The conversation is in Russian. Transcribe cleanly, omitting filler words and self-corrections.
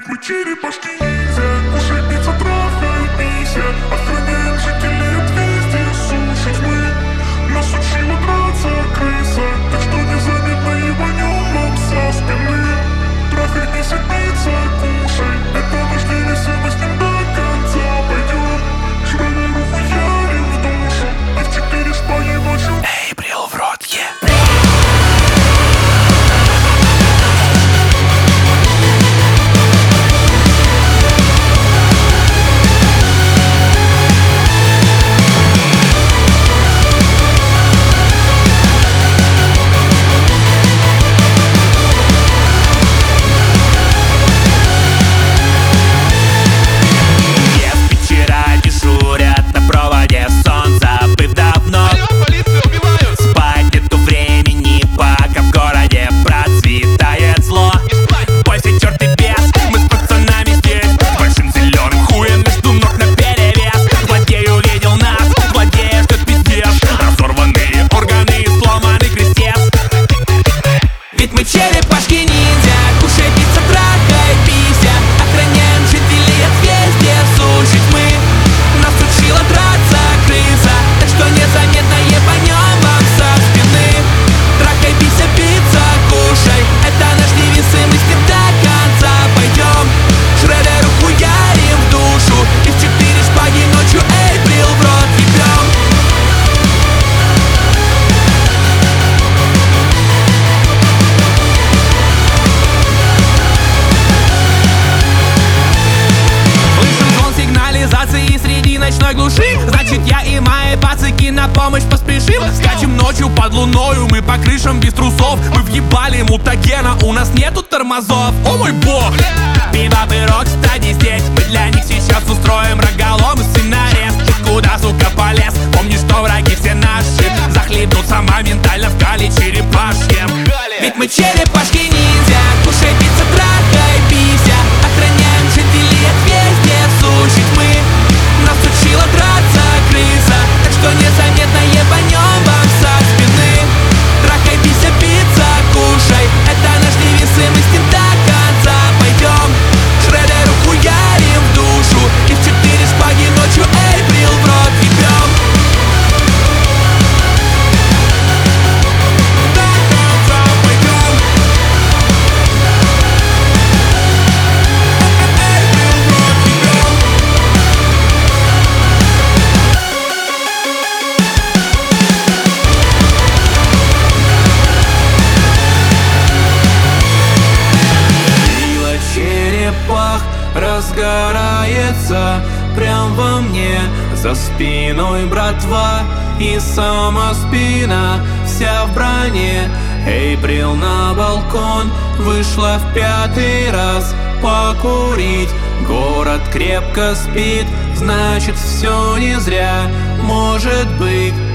Ведь мы черепашки ниндзя, кушай пицца, трахай, пися. Охраняем жителей от везде, сушить мы. Нас учила драться крыса, так что незаметно ебанем вам со спины. Трахай, пися, пицца, кушай, это наш девиз, и мы с ним до конца пойдем. Швыряем руку ярим в душу, и в 4 шпаги ночью. Эй, брил в рот, Значит, я и мои пацаки на помощь поспешим. Скачем ночью под луною, мы по крышам без трусов. Мы въебали мутагена, у нас нету тормозов. О мой бог! Пиво и рок-стади здесь. Мы для них сейчас устроим рогалом и сценарист. Ты куда, сука, полез? Помни, что враги все наши. Захлебнутся моментально в кали черепашьем. Ведь мы черепашки ниндзя. Кушай пицца, трахай, пися. Охраняем жителей от везде. Сушить мы. Нас учила драться крыса, так что незаметно ебанем вам со спины. Трахай, пися, пицца, кушай, это наш девиз, и мы с ним до конца пойдем. Шредеру хуярим в душу, и в 4 шпаги ночью Эйприл в рот ебем. До конца пойдем. Эйприл в рот ебем. Разгорается прям во мне, за спиной братва и сама спина вся в броне. Эйприл на балкон вышла в 5-й раз покурить. Город крепко спит, значит все не зря. Может быть,